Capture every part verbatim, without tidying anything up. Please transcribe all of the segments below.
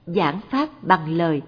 giảng pháp bằng lời.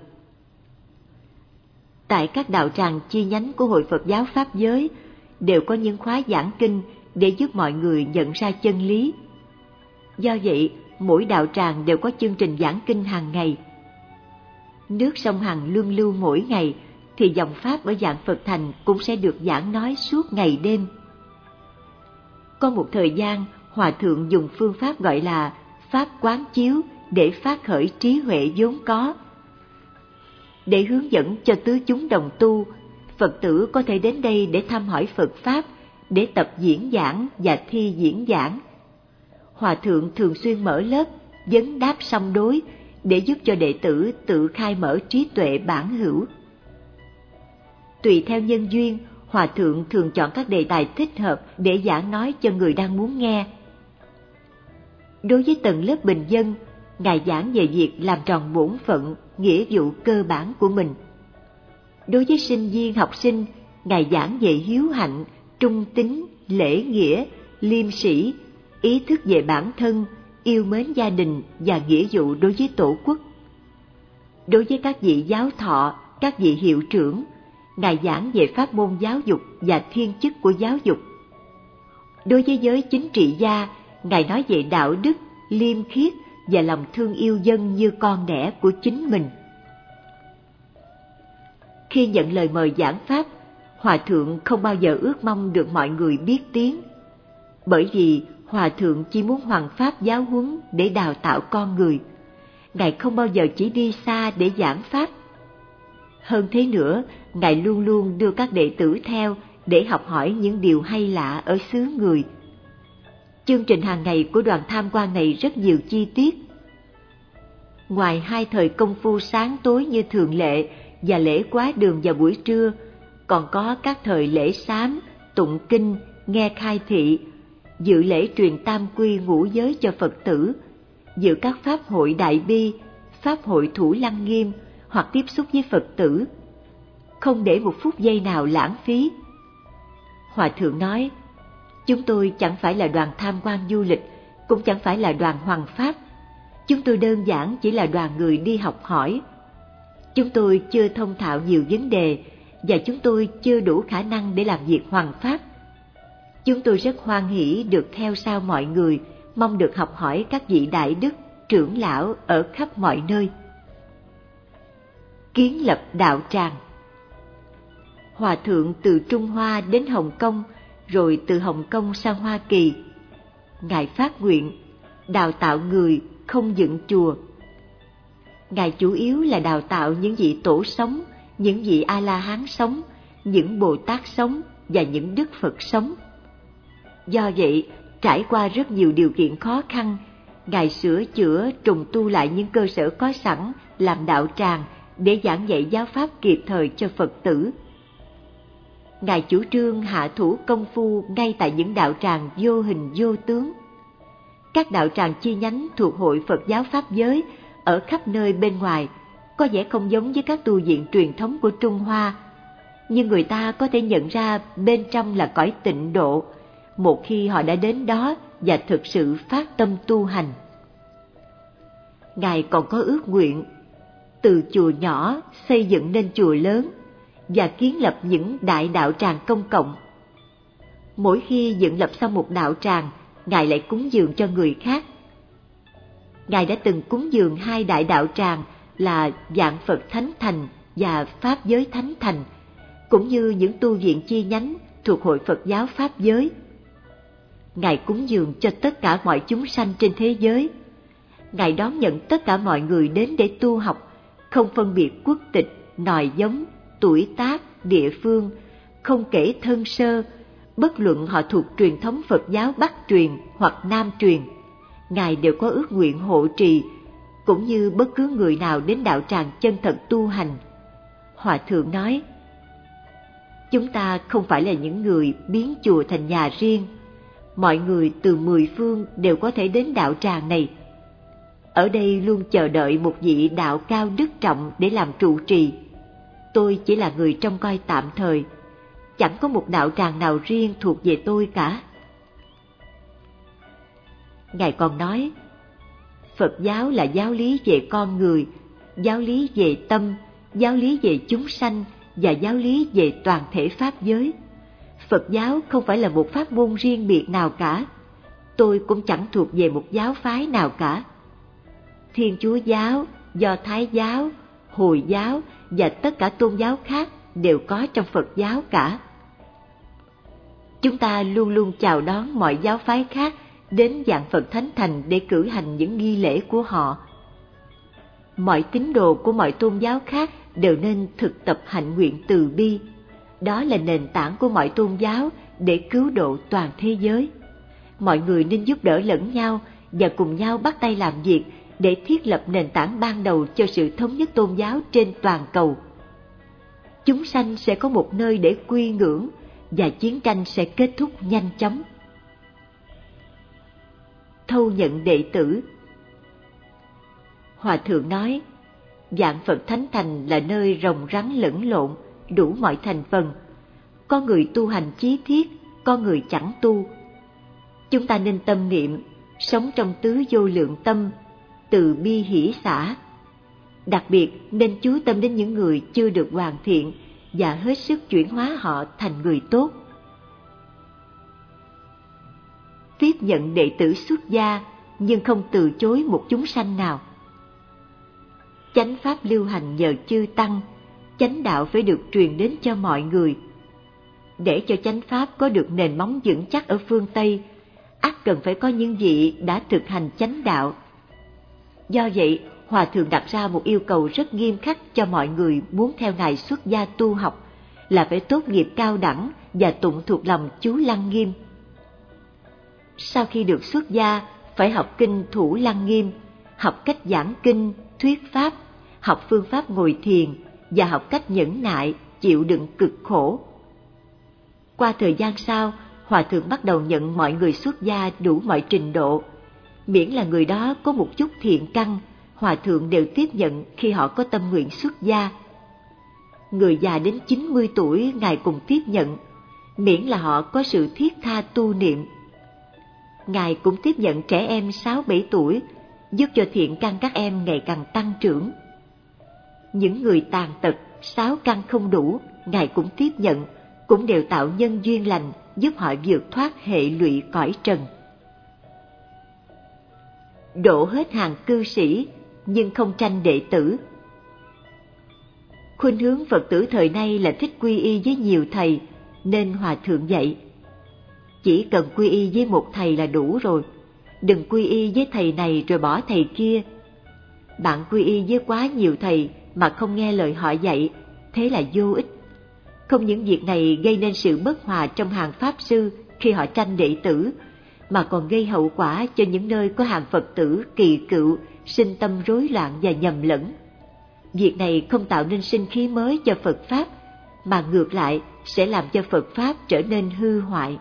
Tại các đạo tràng chi nhánh của Hội Phật giáo Pháp giới đều có những khóa giảng kinh để giúp mọi người nhận ra chân lý. Do vậy, mỗi đạo tràng đều có chương trình giảng kinh hàng ngày. Nước sông Hằng luân lưu mỗi ngày, thì dòng Pháp ở Vạn Phật Thành cũng sẽ được giảng nói suốt ngày đêm. Có một thời gian, Hòa Thượng dùng phương pháp gọi là Pháp quán chiếu để phát khởi trí huệ vốn có. Để hướng dẫn cho tứ chúng đồng tu, Phật tử có thể đến đây để thăm hỏi Phật Pháp, để tập diễn giảng và thi diễn giảng. Hòa Thượng thường xuyên mở lớp vấn đáp song đối để giúp cho đệ tử tự khai mở trí tuệ bản hữu. Tùy theo nhân duyên, Hòa Thượng thường chọn các đề tài thích hợp để giảng nói cho người đang muốn nghe. Đối với tầng lớp bình dân, Ngài giảng về việc làm tròn bổn phận, nghĩa vụ cơ bản của mình. Đối với sinh viên học sinh, Ngài giảng về hiếu hạnh, trung tín, lễ nghĩa, liêm sĩ, ý thức về bản thân, yêu mến gia đình và nghĩa vụ đối với Tổ quốc. Đối với các vị giáo thọ, các vị hiệu trưởng, Ngài giảng về pháp môn giáo dục và thiên chức của giáo dục. Đối với giới chính trị gia, Ngài nói về đạo đức, liêm khiết và lòng thương yêu dân như con đẻ của chính mình. Khi nhận lời mời giảng pháp, Hòa Thượng không bao giờ ước mong được mọi người biết tiếng, bởi vì Hòa Thượng chỉ muốn hoằng pháp giáo huấn để đào tạo con người. Ngài không bao giờ chỉ đi xa để giảng pháp. Hơn thế nữa, Ngài luôn luôn đưa các đệ tử theo để học hỏi những điều hay lạ ở xứ người. Chương trình hàng ngày của đoàn tham quan này rất nhiều chi tiết. Ngoài hai thời công phu sáng tối như thường lệ và lễ quá đường vào buổi trưa, còn có các thời lễ sám, tụng kinh, nghe khai thị, dự lễ truyền tam quy ngũ giới cho Phật tử, dự các pháp hội đại bi, pháp hội thủ lăng nghiêm hoặc tiếp xúc với Phật tử. Không để một phút giây nào lãng phí. Hòa Thượng nói, chúng tôi chẳng phải là đoàn tham quan du lịch, cũng chẳng phải là đoàn hoằng pháp. Chúng tôi đơn giản chỉ là đoàn người đi học hỏi. Chúng tôi chưa thông thạo nhiều vấn đề và chúng tôi chưa đủ khả năng để làm việc hoằng pháp. Chúng tôi rất hoan hỷ được theo sau mọi người, mong được học hỏi các vị đại đức, trưởng lão ở khắp mọi nơi. Kiến lập đạo tràng. Hòa Thượng từ Trung Hoa đến Hồng Kông, rồi từ Hồng Kông sang Hoa Kỳ. Ngài phát nguyện đào tạo người, không dựng chùa. Ngài chủ yếu là đào tạo những vị tổ sống, những vị A-la-hán sống, những Bồ Tát sống và những Đức Phật sống. Do vậy, trải qua rất nhiều điều kiện khó khăn, Ngài sửa chữa, trùng tu lại những cơ sở có sẵn làm đạo tràng để giảng dạy giáo pháp kịp thời cho Phật tử. Ngài chủ trương hạ thủ công phu ngay tại những đạo tràng vô hình vô tướng. Các đạo tràng chi nhánh thuộc Hội Phật giáo Pháp giới ở khắp nơi bên ngoài có vẻ không giống với các tu viện truyền thống của Trung Hoa, nhưng người ta có thể nhận ra bên trong là cõi tịnh độ, một khi họ đã đến đó và thực sự phát tâm tu hành. Ngài còn có ước nguyện từ chùa nhỏ xây dựng nên chùa lớn và kiến lập những đại đạo tràng công cộng. Mỗi khi dựng lập xong một đạo tràng, Ngài lại cúng dường cho người khác. Ngài đã từng cúng dường hai đại đạo tràng là Vạn Phật Thánh Thành và Pháp Giới Thánh Thành, cũng như những tu viện chi nhánh thuộc Hội Phật giáo Pháp giới. Ngài cúng dường cho tất cả mọi chúng sanh trên thế giới. Ngài đón nhận tất cả mọi người đến để tu học, không phân biệt quốc tịch, nòi giống, tuổi tác, địa phương, không kể thân sơ, bất luận họ thuộc truyền thống Phật giáo Bắc truyền hoặc Nam truyền. Ngài đều có ước nguyện hộ trì, cũng như bất cứ người nào đến đạo tràng chân thật tu hành. Hòa Thượng nói, chúng ta không phải là những người biến chùa thành nhà riêng. Mọi người từ mười phương đều có thể đến đạo tràng này. Ở đây luôn chờ đợi một vị đạo cao đức trọng để làm trụ trì. Tôi chỉ là người trông coi tạm thời, chẳng có một đạo tràng nào riêng thuộc về tôi cả. Ngài còn nói, Phật giáo là giáo lý về con người, giáo lý về tâm, giáo lý về chúng sanh và giáo lý về toàn thể pháp giới. Phật giáo không phải là một pháp môn riêng biệt nào cả. Tôi cũng chẳng thuộc về một giáo phái nào cả. Thiên Chúa giáo, Do Thái giáo, Hồi giáo và tất cả tôn giáo khác đều có trong Phật giáo cả. Chúng ta luôn luôn chào đón mọi giáo phái khác đến vạn Phật Thánh Thành để cử hành những nghi lễ của họ. Mọi tín đồ của mọi tôn giáo khác đều nên thực tập hạnh nguyện từ bi. Đó là nền tảng của mọi tôn giáo để cứu độ toàn thế giới. Mọi người nên giúp đỡ lẫn nhau và cùng nhau bắt tay làm việc để thiết lập nền tảng ban đầu cho sự thống nhất tôn giáo trên toàn cầu. Chúng sanh sẽ có một nơi để quy ngưỡng và chiến tranh sẽ kết thúc nhanh chóng. Thâu nhận đệ tử. Hòa thượng nói, vạn Phật Thánh Thành là nơi rồng rắn lẫn lộn, đủ mọi thành phần. Có người tu hành chí thiết, có người chẳng tu. Chúng ta nên tâm niệm, sống trong tứ vô lượng tâm, từ bi hỷ xả. Đặc biệt nên chú tâm đến những người chưa được hoàn thiện và hết sức chuyển hóa họ thành người tốt. Tiếp nhận đệ tử xuất gia nhưng không từ chối một chúng sanh nào. Chánh pháp lưu hành nhờ chư tăng, chánh đạo phải được truyền đến cho mọi người. Để cho chánh pháp có được nền móng vững chắc ở phương Tây, ắt cần phải có những vị đã thực hành chánh đạo. Do vậy, Hòa thượng đặt ra một yêu cầu rất nghiêm khắc cho mọi người muốn theo Ngài xuất gia tu học, là phải tốt nghiệp cao đẳng và tụng thuộc lòng chú Lăng Nghiêm. Sau khi được xuất gia, phải học kinh Thủ Lăng Nghiêm, học cách giảng kinh, thuyết pháp, học phương pháp ngồi thiền và học cách nhẫn nại, chịu đựng cực khổ. Qua thời gian sau, Hòa thượng bắt đầu nhận mọi người xuất gia đủ mọi trình độ. Miễn là người đó có một chút thiện căn, Hòa thượng đều tiếp nhận khi họ có tâm nguyện xuất gia. Người già đến chín mươi tuổi Ngài cùng tiếp nhận, miễn là họ có sự thiết tha tu niệm. Ngài cũng tiếp nhận trẻ em sáu bảy tuổi, giúp cho thiện căn các em ngày càng tăng trưởng. Những người tàn tật, sáu căn không đủ, Ngài cũng tiếp nhận, cũng đều tạo nhân duyên lành, giúp họ vượt thoát hệ lụy cõi trần. Độ hết hàng cư sĩ, nhưng không tranh đệ tử. Khuynh hướng Phật tử thời nay là thích quy y với nhiều thầy, nên Hòa thượng dạy: chỉ cần quy y với một thầy là đủ rồi, đừng quy y với thầy này rồi bỏ thầy kia. Bạn quy y với quá nhiều thầy mà không nghe lời họ dạy, thế là vô ích. Không những việc này gây nên sự bất hòa trong hàng Pháp sư khi họ tranh đệ tử, mà còn gây hậu quả cho những nơi có hàng Phật tử kỳ cựu, sinh tâm rối loạn và nhầm lẫn. Việc này không tạo nên sinh khí mới cho Phật Pháp, mà ngược lại sẽ làm cho Phật Pháp trở nên hư hoại.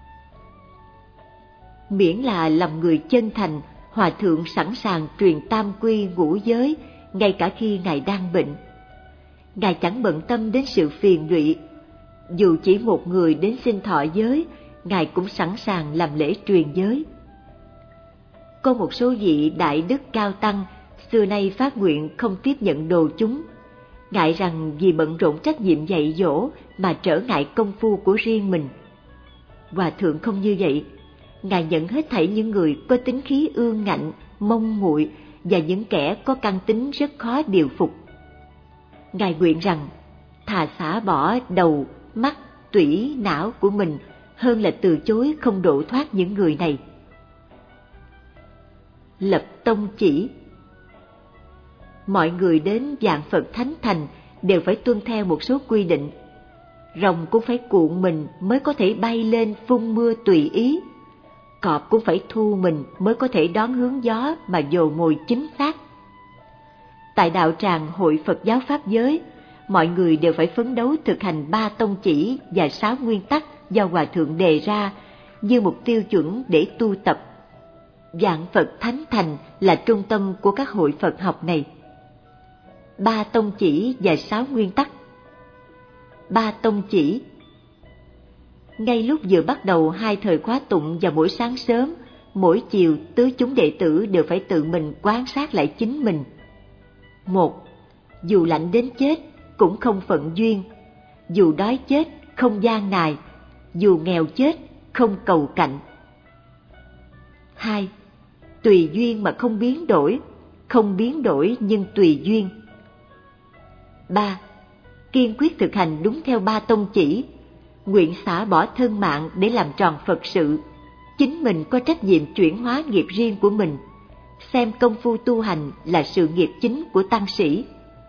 Miễn là lòng người chân thành, Hòa thượng sẵn sàng truyền tam quy ngũ giới, ngay cả khi Ngài đang bệnh. Ngài chẳng bận tâm đến sự phiền lụy. Dù chỉ một người đến xin thọ giới, Ngài cũng sẵn sàng làm lễ truyền giới. Có một số vị đại đức cao tăng xưa nay phát nguyện không tiếp nhận đồ chúng, ngại rằng vì bận rộn trách nhiệm dạy dỗ mà trở ngại công phu của riêng mình. Hòa thượng không như vậy. Ngài nhận hết thảy những người có tính khí ương ngạnh, mông muội và những kẻ có căn tính rất khó điều phục. Ngài nguyện rằng thà xả bỏ đầu, mắt, tủy, não của mình hơn là từ chối không độ thoát những người này. Lập tông chỉ. Mọi người đến vạn Phật Thánh Thành đều phải tuân theo một số quy định. Rồng cũng phải cuộn mình mới có thể bay lên phun mưa tùy ý. Cọp cũng phải thu mình mới có thể đón hướng gió mà dồ mồi chính xác. Tại đạo tràng Hội Phật giáo Pháp giới, mọi người đều phải phấn đấu thực hành ba tông chỉ và sáu nguyên tắc do Hòa thượng đề ra như một tiêu chuẩn để tu tập. Vạn Phật Thánh Thành là trung tâm của các hội Phật học này. Ba tông chỉ và sáu nguyên tắc. Ba tông chỉ. Ngay lúc vừa bắt đầu hai thời khóa tụng vào mỗi sáng sớm, mỗi chiều tứ chúng đệ tử đều phải tự mình quan sát lại chính mình. Một, dù lạnh đến chết cũng không phận duyên, dù đói chết không gian nài, dù nghèo chết không cầu cạnh. Hai, tùy duyên mà không biến đổi, không biến đổi nhưng tùy duyên. Ba, kiên quyết thực hành đúng theo ba tông chỉ, nguyện xả bỏ thân mạng để làm tròn Phật sự, chính mình có trách nhiệm chuyển hóa nghiệp riêng của mình, xem công phu tu hành là sự nghiệp chính của tăng sĩ.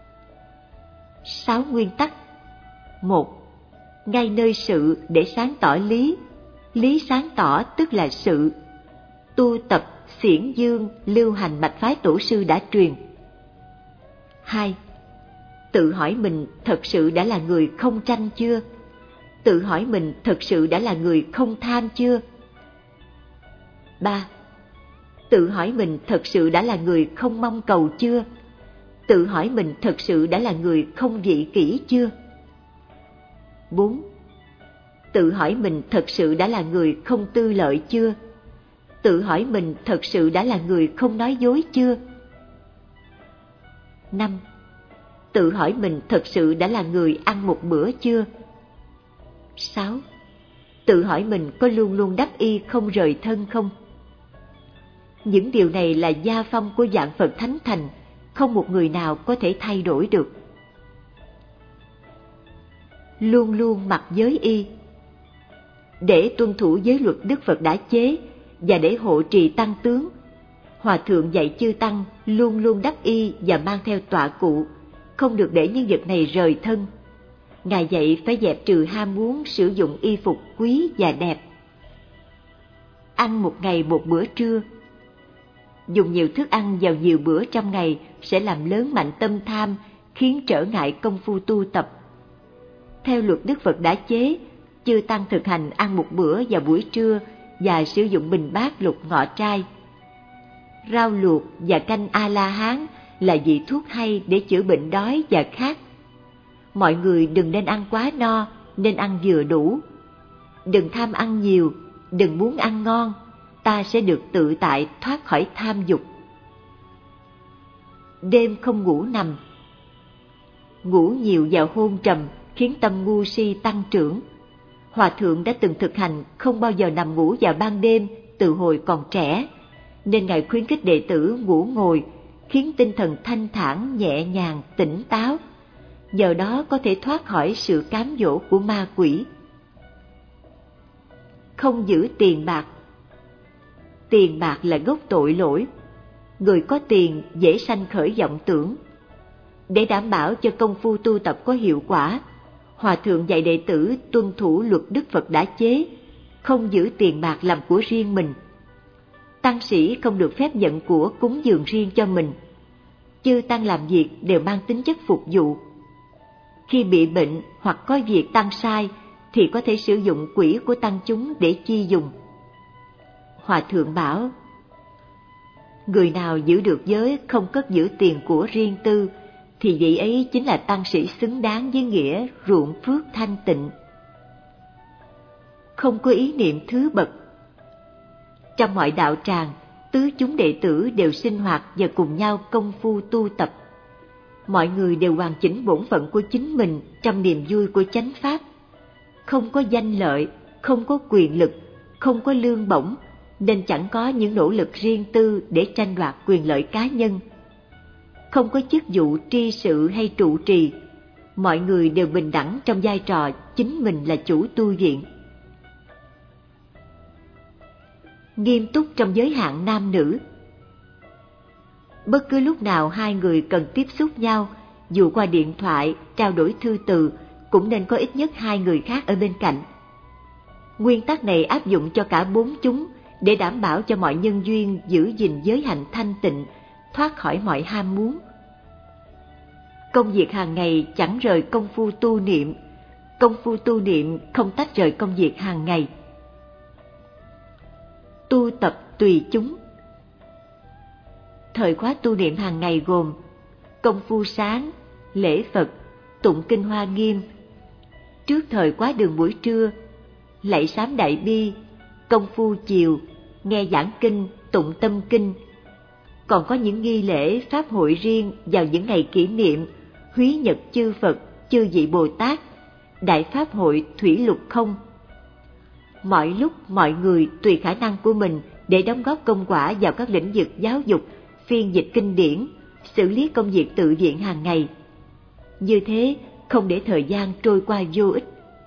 Sáu nguyên tắc. Một, ngay nơi sự để sáng tỏ lý, lý sáng tỏ tức là sự. Tu tập xiển dương lưu hành mạch phái tổ sư đã truyền. Hai, tự hỏi mình thật sự đã là người không tranh chưa? Tự hỏi mình thật sự đã là người không tham chưa? Ba, tự hỏi mình thật sự đã là người không mong cầu chưa? Tự hỏi mình thật sự đã là người không vị kỷ chưa? Bốn, tự hỏi mình thật sự đã là người không tư lợi chưa? Tự hỏi mình thật sự đã là người không nói dối chưa? Năm, tự hỏi mình thật sự đã là người ăn một bữa chưa? Sáu, tự hỏi mình có luôn luôn đắc y không rời thân không? Những điều này là gia phong của dạng Phật Thánh Thành, không một người nào có thể thay đổi được. Luôn luôn mặc giới y. Để tuân thủ giới luật Đức Phật đã chế và để hộ trì tăng tướng, Hòa Thượng dạy chư tăng luôn luôn đắp y và mang theo tọa cụ, không được để những vật này rời thân. Ngài dạy phải dẹp trừ ham muốn sử dụng y phục quý và đẹp. Ăn một ngày một bữa trưa. Dùng nhiều thức ăn vào nhiều bữa trong ngày sẽ làm lớn mạnh tâm tham, khiến trở ngại công phu tu tập. Theo luật Đức Phật đã chế, chư tăng thực hành ăn một bữa vào buổi trưa và sử dụng bình bát lục ngọ trai. Rau luộc và canh A-la-hán là vị thuốc hay để chữa bệnh đói và khát. Mọi người đừng nên ăn quá no, nên ăn vừa đủ. Đừng tham ăn nhiều, đừng muốn ăn ngon, ta sẽ được tự tại thoát khỏi tham dục. Đêm không ngủ nằm. Ngủ nhiều vào hôn trầm khiến tâm ngu si tăng trưởng. Hòa Thượng đã từng thực hành không bao giờ nằm ngủ vào ban đêm từ hồi còn trẻ, nên Ngài khuyến khích đệ tử ngủ ngồi, khiến tinh thần thanh thản, nhẹ nhàng, tỉnh táo. Nhờ đó có thể thoát khỏi sự cám dỗ của ma quỷ. Không giữ tiền bạc. Tiền bạc là gốc tội lỗi. Người có tiền dễ sanh khởi vọng tưởng. Để đảm bảo cho công phu tu tập có hiệu quả, Hòa Thượng dạy đệ tử tuân thủ luật Đức Phật đã chế, không giữ tiền bạc làm của riêng mình. Tăng sĩ không được phép nhận của cúng dường riêng cho mình. Chư tăng làm việc đều mang tính chất phục vụ. Khi bị bệnh hoặc có việc tăng sai thì có thể sử dụng quỹ của tăng chúng để chi dùng. Hòa Thượng bảo, người nào giữ được giới không cất giữ tiền của riêng tư thì vị ấy chính là tăng sĩ xứng đáng với nghĩa ruộng phước thanh tịnh. Không có ý niệm thứ bậc. Trong mọi đạo tràng, tứ chúng đệ tử đều sinh hoạt và cùng nhau công phu tu tập. Mọi người đều hoàn chỉnh bổn phận của chính mình trong niềm vui của chánh pháp. Không có danh lợi, không có quyền lực, không có lương bổng, nên chẳng có những nỗ lực riêng tư để tranh đoạt quyền lợi cá nhân. Không có chức vụ tri sự hay trụ trì, mọi người đều bình đẳng trong vai trò chính mình là chủ tu viện. Nghiêm túc trong giới hạn nam nữ. Bất cứ lúc nào hai người cần tiếp xúc nhau, dù qua điện thoại, trao đổi thư từ, cũng nên có ít nhất hai người khác ở bên cạnh. Nguyên tắc này áp dụng cho cả bốn chúng để đảm bảo cho mọi nhân duyên giữ gìn giới hạnh thanh tịnh, thoát khỏi mọi ham muốn. Công việc hàng ngày chẳng rời công phu tu niệm, công phu tu niệm không tách rời công việc hàng ngày. Tu tập tùy chúng. Thời khóa tu niệm hàng ngày gồm công phu sáng, lễ Phật, tụng kinh Hoa Nghiêm. Trước thời khóa đường buổi trưa, lạy sám đại bi, công phu chiều, nghe giảng kinh, tụng tâm kinh. Còn có những nghi lễ pháp hội riêng vào những ngày kỷ niệm Húy nhật chư Phật, chư vị Bồ Tát, Đại Pháp hội Thủy Lục không. Mọi lúc mọi người tùy khả năng của mình để đóng góp công quả vào các lĩnh vực giáo dục, phiên dịch kinh điển, xử lý công việc tự viện hàng ngày. Như thế không để thời gian trôi qua vô ích.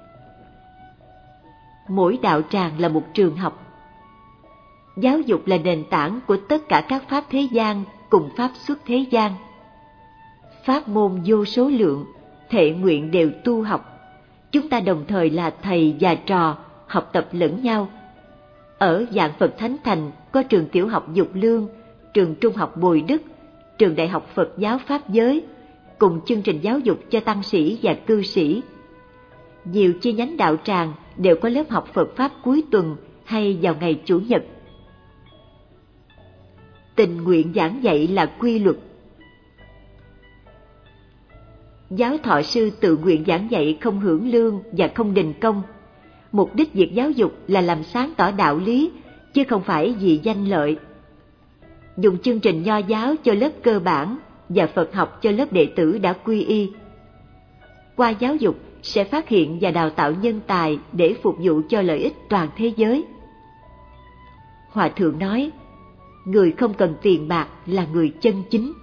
Mỗi đạo tràng là một trường học. Giáo dục là nền tảng của tất cả các pháp thế gian cùng pháp xuất thế gian. Pháp môn vô số lượng, thệ nguyện đều tu học. Chúng ta đồng thời là thầy và trò, học tập lẫn nhau. Ở Vạn Phật Thánh Thành có trường tiểu học Dục Lương, trường trung học Bồi Đức, trường đại học Phật giáo Pháp giới, cùng chương trình giáo dục cho tăng sĩ và cư sĩ. Nhiều chi nhánh đạo tràng đều có lớp học Phật Pháp cuối tuần hay vào ngày Chủ nhật. Tình nguyện giảng dạy là quy luật. Giáo thọ sư tự nguyện giảng dạy không hưởng lương và không đình công. Mục đích việc giáo dục là làm sáng tỏ đạo lý, chứ không phải vì danh lợi. Dùng chương trình nho giáo cho lớp cơ bản và Phật học cho lớp đệ tử đã quy y. Qua giáo dục sẽ phát hiện và đào tạo nhân tài để phục vụ cho lợi ích toàn thế giới. Hòa thượng nói, người không cần tiền bạc là người chân chính.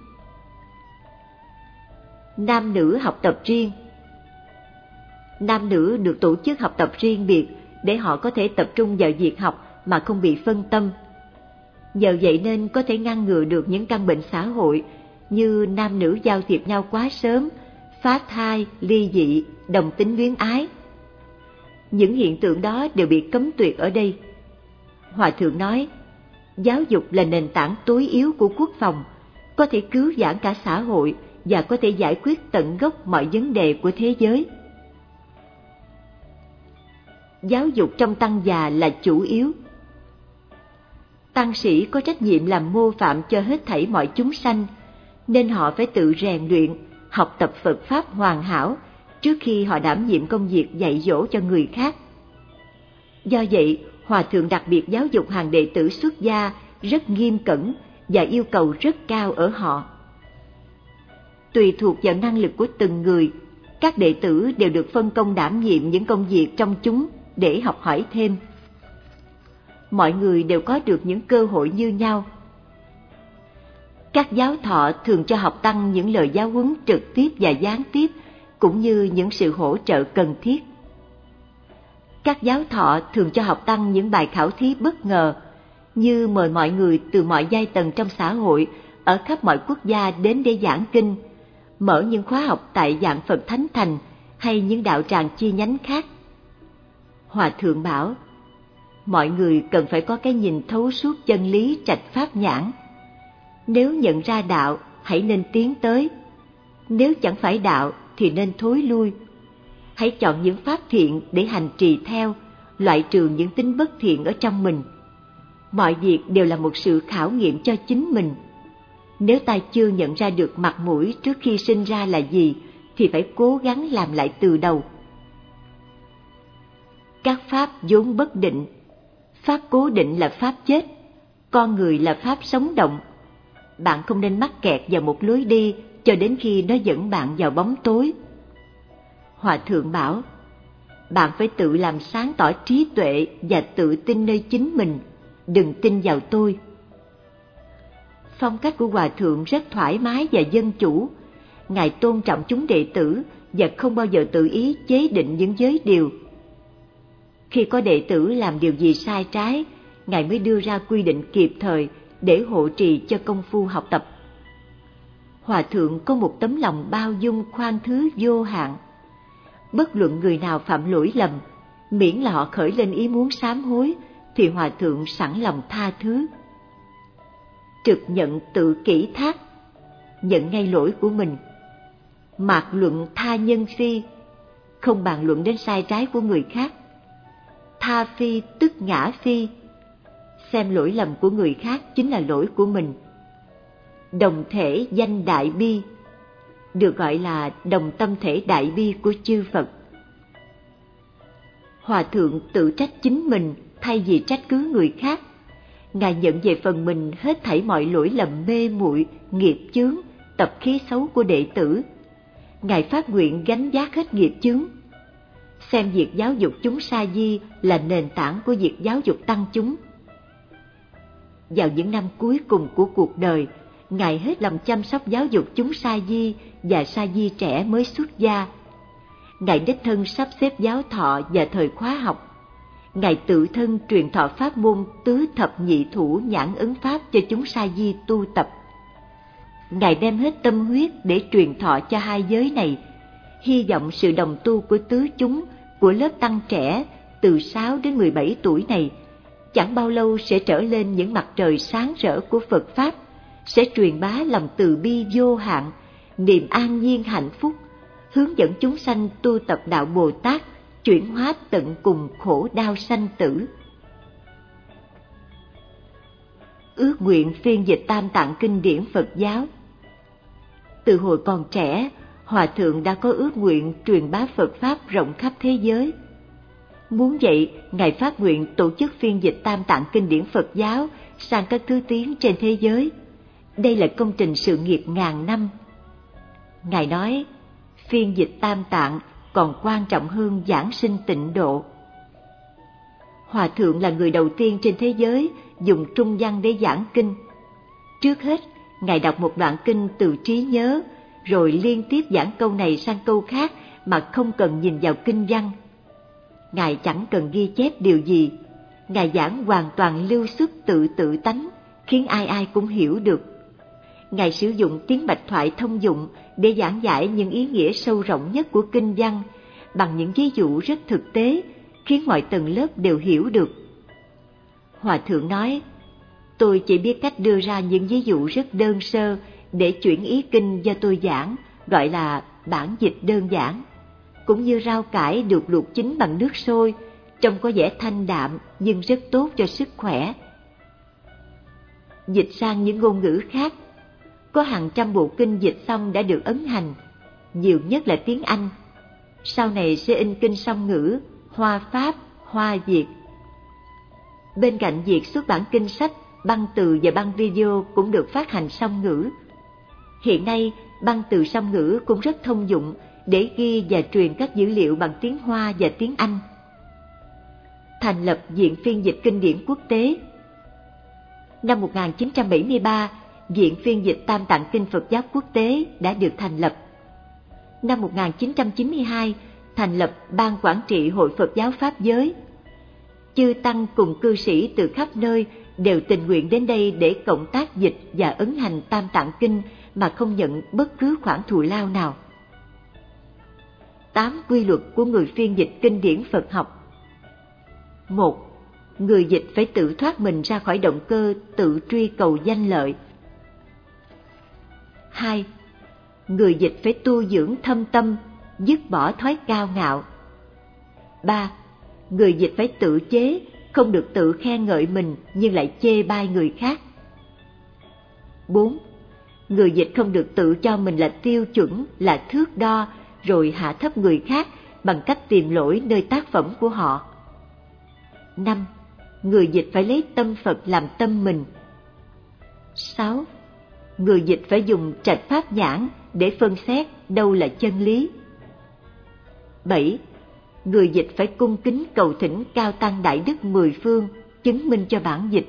Nam nữ học tập riêng. Nam nữ được tổ chức học tập riêng biệt để họ có thể tập trung vào việc học mà không bị phân tâm. Nhờ vậy nên có thể ngăn ngừa được những căn bệnh xã hội như nam nữ giao thiệp nhau quá sớm, phá thai, ly dị, đồng tính luyến ái. Những hiện tượng đó đều bị cấm tuyệt ở đây. Hòa thượng nói, giáo dục là nền tảng tối yếu của quốc phòng, có thể cứu vãn cả xã hội và có thể giải quyết tận gốc mọi vấn đề của thế giới. Giáo dục trong tăng già là chủ yếu. Tăng sĩ có trách nhiệm làm mô phạm cho hết thảy mọi chúng sanh, nên họ phải tự rèn luyện, học tập Phật Pháp hoàn hảo trước khi họ đảm nhiệm công việc dạy dỗ cho người khác. Do vậy, Hòa thượng đặc biệt giáo dục hàng đệ tử xuất gia rất nghiêm cẩn và yêu cầu rất cao ở họ. Tùy thuộc vào năng lực của từng người, các đệ tử đều được phân công đảm nhiệm những công việc trong chúng để học hỏi thêm. Mọi người đều có được những cơ hội như nhau. Các giáo thọ thường cho học tăng những lời giáo huấn trực tiếp và gián tiếp, cũng như những sự hỗ trợ cần thiết. Các giáo thọ thường cho học tăng những bài khảo thí bất ngờ, như mời mọi người từ mọi giai tầng trong xã hội ở khắp mọi quốc gia đến để giảng kinh, mở những khóa học tại Vạn Phật Thánh Thành hay những đạo tràng chi nhánh khác. Hòa thượng bảo, mọi người cần phải có cái nhìn thấu suốt chân lý trạch pháp nhãn. Nếu nhận ra đạo, hãy nên tiến tới. Nếu chẳng phải đạo, thì nên thối lui. Hãy chọn những pháp thiện để hành trì theo, loại trừ những tính bất thiện ở trong mình. Mọi việc đều là một sự khảo nghiệm cho chính mình. Nếu ta chưa nhận ra được mặt mũi trước khi sinh ra là gì, thì phải cố gắng làm lại từ đầu. Các pháp vốn bất định. Pháp cố định là pháp chết, con người là pháp sống động. Bạn không nên mắc kẹt vào một lối đi cho đến khi nó dẫn bạn vào bóng tối. Hòa thượng bảo, bạn phải tự làm sáng tỏ trí tuệ và tự tin nơi chính mình, đừng tin vào tôi. Phong cách của Hòa thượng rất thoải mái và dân chủ. Ngài tôn trọng chúng đệ tử và không bao giờ tự ý chế định những giới điều. Khi có đệ tử làm điều gì sai trái, Ngài mới đưa ra quy định kịp thời để hộ trì cho công phu học tập. Hòa thượng có một tấm lòng bao dung khoan thứ vô hạn. Bất luận người nào phạm lỗi lầm, miễn là họ khởi lên ý muốn sám hối, thì Hòa thượng sẵn lòng tha thứ. Trực nhận tự kỷ thác, nhận ngay lỗi của mình. Mạc luận tha nhân phi, không bàn luận đến sai trái của người khác. Tha phi tức ngã phi, xem lỗi lầm của người khác chính là lỗi của mình. Đồng thể danh đại bi, được gọi là đồng tâm thể đại bi của chư Phật. Hòa thượng tự trách chính mình thay vì trách cứ người khác. Ngài nhận về phần mình hết thảy mọi lỗi lầm mê muội, nghiệp chướng, tập khí xấu của đệ tử. Ngài phát nguyện gánh vác hết nghiệp chướng. Xem việc giáo dục chúng sa di là nền tảng của việc giáo dục tăng chúng. Vào những năm cuối cùng của cuộc đời, Ngài hết lòng chăm sóc giáo dục chúng sa di và sa di trẻ mới xuất gia. Ngài đích thân sắp xếp giáo thọ và thời khóa học. Ngài tự thân truyền thọ pháp môn tứ thập nhị thủ nhãn ấn pháp cho chúng sa di tu tập. Ngài đem hết tâm huyết để truyền thọ cho hai giới này, hy vọng sự đồng tu của tứ chúng, của lớp tăng trẻ từ sáu đến mười bảy tuổi này chẳng bao lâu sẽ trở lên những mặt trời sáng rỡ của Phật Pháp, sẽ truyền bá lòng từ bi vô hạn, niềm an nhiên hạnh phúc, hướng dẫn chúng sanh tu tập đạo Bồ Tát, chuyển hóa tận cùng khổ đau sanh tử. Ước nguyện phiên dịch Tam Tạng kinh điển Phật giáo. Từ hồi còn trẻ, Hòa Thượng đã có ước nguyện truyền bá Phật Pháp rộng khắp thế giới. Muốn vậy, Ngài phát nguyện tổ chức phiên dịch Tam Tạng kinh điển Phật giáo sang các thứ tiếng trên thế giới. Đây là công trình sự nghiệp ngàn năm. Ngài nói, phiên dịch Tam Tạng còn quan trọng hơn giảng sinh tịnh độ. Hòa Thượng là người đầu tiên trên thế giới dùng trung văn để giảng kinh. Trước hết, Ngài đọc một đoạn kinh từ trí nhớ, rồi liên tiếp giảng câu này sang câu khác mà không cần nhìn vào kinh văn. Ngài chẳng cần ghi chép điều gì, Ngài giảng hoàn toàn lưu xuất tự tự tánh, khiến ai ai cũng hiểu được. Ngài sử dụng tiếng bạch thoại thông dụng để giảng giải những ý nghĩa sâu rộng nhất của kinh văn, bằng những ví dụ rất thực tế, khiến mọi tầng lớp đều hiểu được. Hòa Thượng nói, tôi chỉ biết cách đưa ra những ví dụ rất đơn sơ để chuyển ý kinh do tôi giảng, gọi là bản dịch đơn giản, cũng như rau cải được luộc chín bằng nước sôi, trông có vẻ thanh đạm nhưng rất tốt cho sức khỏe. Dịch sang những ngôn ngữ khác, có hàng trăm bộ kinh dịch xong đã được ấn hành, nhiều nhất là tiếng Anh. Sau này sẽ in kinh song ngữ, Hoa Pháp, Hoa Việt. Bên cạnh việc xuất bản kinh sách, băng từ và băng video cũng được phát hành song ngữ. Hiện nay, băng từ song ngữ cũng rất thông dụng để ghi và truyền các dữ liệu bằng tiếng Hoa và tiếng Anh. Thành lập Viện Phiên dịch Kinh điển Quốc tế. Năm một nghìn chín trăm bảy mươi ba, Viện Phiên dịch Tam Tạng Kinh Phật giáo Quốc tế đã được thành lập. Năm một nghìn chín trăm chín mươi hai, thành lập Ban Quản trị Hội Phật giáo Pháp giới. Chư Tăng cùng cư sĩ từ khắp nơi đều tình nguyện đến đây để cộng tác dịch và ấn hành Tam Tạng Kinh mà không nhận bất cứ khoản thù lao nào. Tám quy luật của người phiên dịch kinh điển Phật học. Một, người dịch phải tự thoát mình ra khỏi động cơ tự truy cầu danh lợi. Hai, người dịch phải tu dưỡng thâm tâm, dứt bỏ thói cao ngạo. Ba, người dịch phải tự chế, không được tự khen ngợi mình nhưng lại chê bai người khác. Bốn, người dịch không được tự cho mình là tiêu chuẩn, là thước đo, rồi hạ thấp người khác bằng cách tìm lỗi nơi tác phẩm của họ. Năm, người dịch phải lấy tâm Phật làm tâm mình. Sáu, người dịch phải dùng trạch pháp nhãn để phân xét đâu là chân lý. Bảy, người dịch phải cung kính cầu thỉnh cao tăng đại đức mười phương chứng minh cho bản dịch.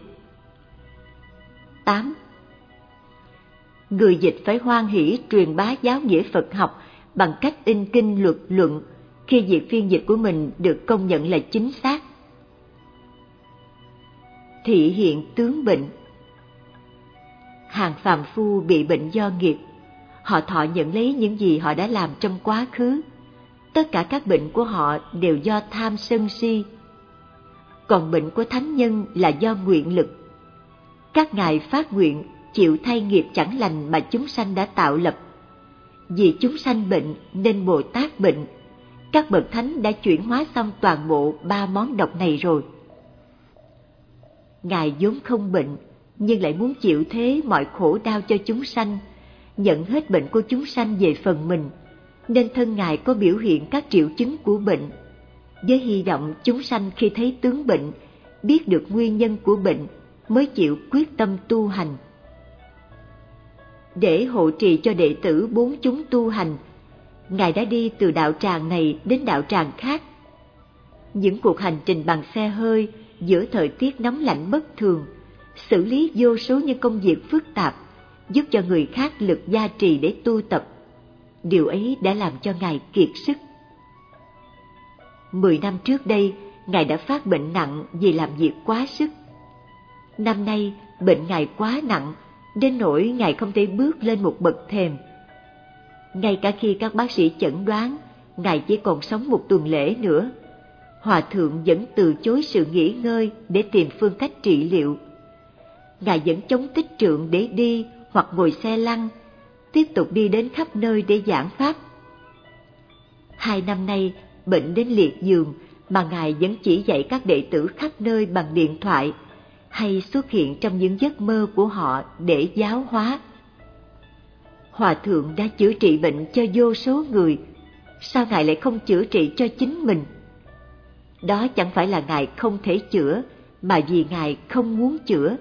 Tám, người dịch phải hoan hỷ truyền bá giáo nghĩa Phật học bằng cách in kinh luật luận khi việc phiên dịch của mình được công nhận là chính xác. Thị hiện tướng bệnh. Hàng phàm phu bị bệnh do nghiệp, họ thọ nhận lấy những gì họ đã làm trong quá khứ. Tất cả các bệnh của họ đều do tham sân si. Còn bệnh của thánh nhân là do nguyện lực. Các ngài phát nguyện chịu thay nghiệp chẳng lành mà chúng sanh đã tạo lập. Vì chúng sanh bệnh nên Bồ Tát bệnh. Các bậc thánh đã chuyển hóa xong toàn bộ ba món độc này rồi. Ngài vốn không bệnh, nhưng lại muốn chịu thế mọi khổ đau cho chúng sanh, nhận hết bệnh của chúng sanh về phần mình, nên thân Ngài có biểu hiện các triệu chứng của bệnh, với hy vọng chúng sanh khi thấy tướng bệnh, biết được nguyên nhân của bệnh, mới chịu quyết tâm tu hành. Để hộ trì cho đệ tử bốn chúng tu hành, Ngài đã đi từ đạo tràng này đến đạo tràng khác. Những cuộc hành trình bằng xe hơi giữa thời tiết nóng lạnh bất thường, xử lý vô số những công việc phức tạp, giúp cho người khác lực gia trì để tu tập. Điều ấy đã làm cho Ngài kiệt sức. Mười năm trước đây, Ngài đã phát bệnh nặng vì làm việc quá sức. Năm nay, bệnh Ngài quá nặng, đến nỗi Ngài không thể bước lên một bậc thềm. Ngay cả khi các bác sĩ chẩn đoán Ngài chỉ còn sống một tuần lễ nữa, Hòa thượng vẫn từ chối sự nghỉ ngơi để tìm phương cách trị liệu. Ngài vẫn chống tích trượng để đi hoặc ngồi xe lăn, tiếp tục đi đến khắp nơi để giảng pháp. Hai năm nay, bệnh đến liệt giường mà Ngài vẫn chỉ dạy các đệ tử khắp nơi bằng điện thoại, hay xuất hiện trong những giấc mơ của họ để giáo hóa. Hòa thượng đã chữa trị bệnh cho vô số người, sao Ngài lại không chữa trị cho chính mình? Đó chẳng phải là Ngài không thể chữa, mà vì Ngài không muốn chữa.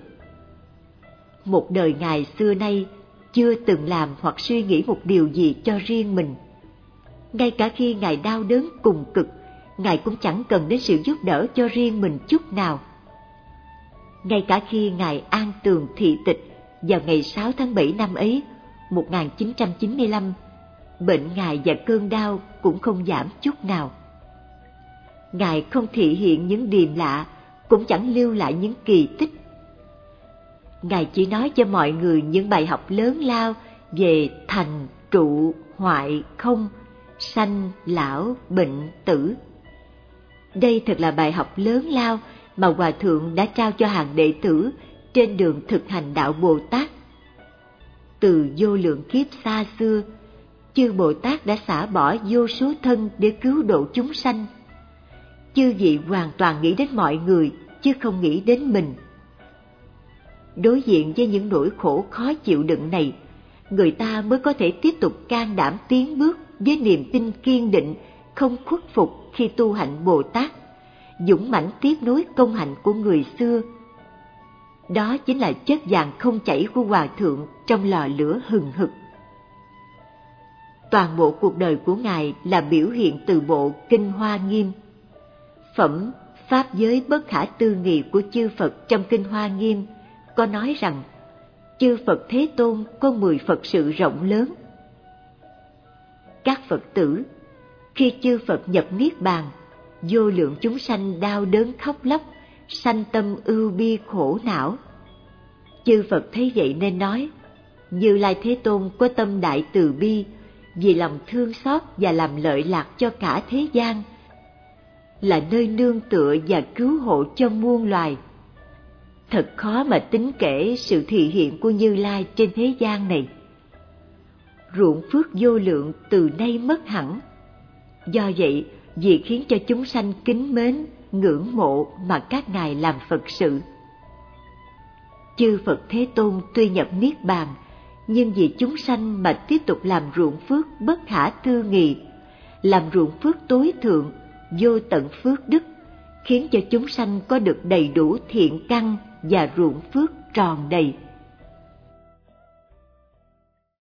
Một đời Ngài xưa nay chưa từng làm hoặc suy nghĩ một điều gì cho riêng mình. Ngay cả khi Ngài đau đớn cùng cực, Ngài cũng chẳng cần đến sự giúp đỡ cho riêng mình chút nào. Ngay cả khi Ngài an tường thị tịch vào ngày sáu tháng bảy năm ấy, một nghìn chín trăm chín mươi lăm, bệnh Ngài và cơn đau cũng không giảm chút nào. Ngài không thị hiện những điềm lạ, cũng chẳng lưu lại những kỳ tích. Ngài chỉ nói cho mọi người những bài học lớn lao về thành, trụ, hoại, không, sanh, lão, bệnh, tử. Đây thật là bài học lớn lao mà Hòa thượng đã trao cho hàng đệ tử trên đường thực hành đạo Bồ Tát. Từ vô lượng kiếp xa xưa, chư Bồ Tát đã xả bỏ vô số thân để cứu độ chúng sanh. Chư vị hoàn toàn nghĩ đến mọi người, chứ không nghĩ đến mình. Đối diện với những nỗi khổ khó chịu đựng này, người ta mới có thể tiếp tục can đảm tiến bước với niềm tin kiên định, không khuất phục khi tu hạnh Bồ Tát, dũng mãnh tiếp nối công hạnh của người xưa. Đó chính là chất vàng không chảy của Hòa thượng trong lò lửa hừng hực. Toàn bộ cuộc đời của Ngài là biểu hiện từ bộ Kinh Hoa Nghiêm. Phẩm Pháp giới bất khả tư nghị của chư Phật trong Kinh Hoa Nghiêm có nói rằng chư Phật Thế Tôn có mười Phật sự rộng lớn. Các Phật tử, khi chư Phật nhập Niết Bàn, vô lượng chúng sanh đau đớn khóc lóc, sanh tâm ưu bi khổ não. Chư Phật thấy vậy nên nói, Như Lai Thế Tôn có tâm đại từ bi, vì lòng thương xót và làm lợi lạc cho cả thế gian, là nơi nương tựa và cứu hộ cho muôn loài. Thật khó mà tính kể sự thị hiện của Như Lai trên thế gian này. Ruộng phước vô lượng từ nay mất hẳn. Do vậy, việc khiến cho chúng sanh kính mến, ngưỡng mộ mà các ngài làm Phật sự. Chư Phật Thế Tôn tuy nhập Niết Bàn, nhưng vì chúng sanh mà tiếp tục làm ruộng phước bất khả tư nghị, làm ruộng phước tối thượng, vô tận phước đức, khiến cho chúng sanh có được đầy đủ thiện căn và ruộng phước tròn đầy.